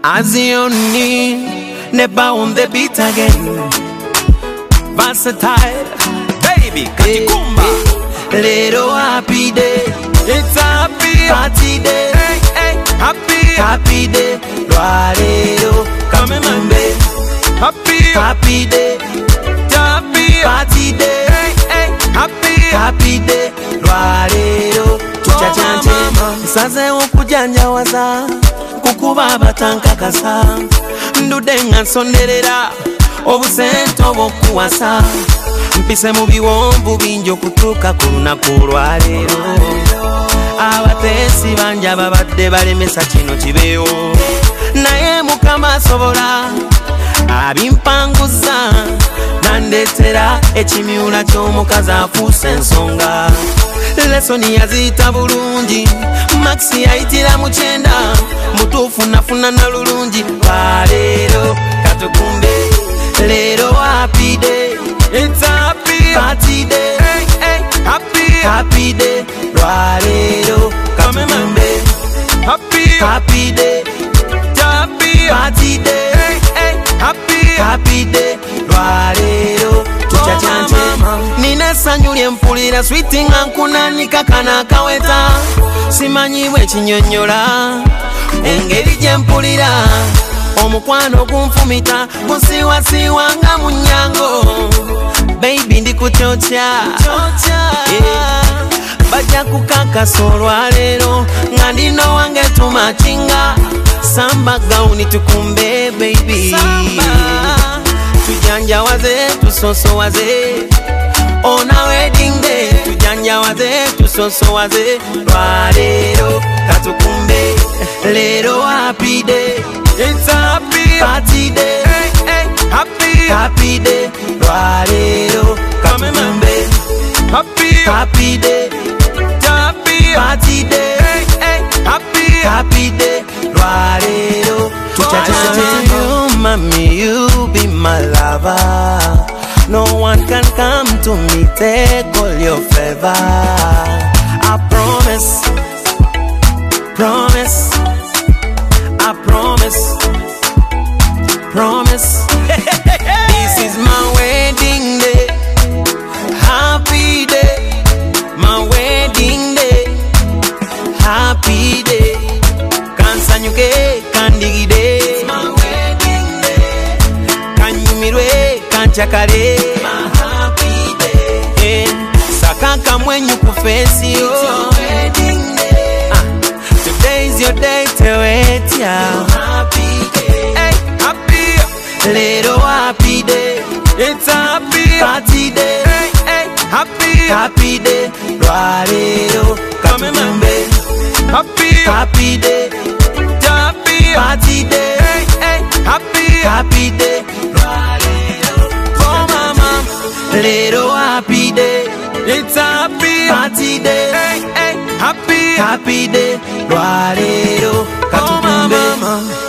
Azioni, never on the beat again. Versatile, baby, Katikumba. Little happy day, it's a happy party day. Hey, hey, happy day. Lorero, come on, baby. Happy day, party day. Hey, hey, happy day. Lorero, tuchachanje. Saze ukujanja waza, kukuba batanka kasa. Ndudenga nsonderera, obusento bokuwasa. Mpise mu biwombu binjo kutuka ku lunaku lwaleero. Abateesi bangi ababadde balemesa kino kibeewo, naye Mukama asobola abimpanguza nandeetera ekimyula ky'omukazi afuuse ensonga. Lesoni yaziyita bulungi, Maxi yayitira mu 9, mutuufu nafuna na lulungi. Lwaleero katukumbe, leero happy day, it's a happy party day. Hey, hey, happy day. Lorero, come on, baby. Happy day, party day. Hey, hey, happy day. Lorero, tuchachanje. Nina sanyuli mpulira sweeting ankuna nikakana kaweta. Simanyiwe chinyonyola, engeri je mpulira. Omukwano gunfumita, gusiwasiwa nga munyango. Baby ndikuchocha, baja kukakasa olwaleero nga ndino wange tumachinga. Samba gauni tukumbe baby, tujanjawaze tusosowaze. On a wedding day, tujanjawaze tusosowaze. Lwaleero katukumbe, leero happy day, it's a happy party day. Hey, hey, happy day. Lorero, come on, baby. Happy day, party day. Hey, hey, happy day. Lorero, tuchachanje. Mommy, you be my lover. No one can come to me, take all your favor. I promise, I promise. This is my wedding day, happy day. My wedding day, happy day. Kansanyuke kandigide, my wedding day. Kanyumirwe kanchakare, my happy day. Sakaka mwenyu kufesi, it's your wedding day. Today is your day to wait, yeah. Happy day. Hey, little happy day, it's a happy party day. Hey, hey, happy day. Lorero, come on, baby. Happy day, party day. Hey, hey, happy day. Lorero, oh mama, little happy day, it's a happy party day. Hey, hey, happy day. Lorero, oh mama.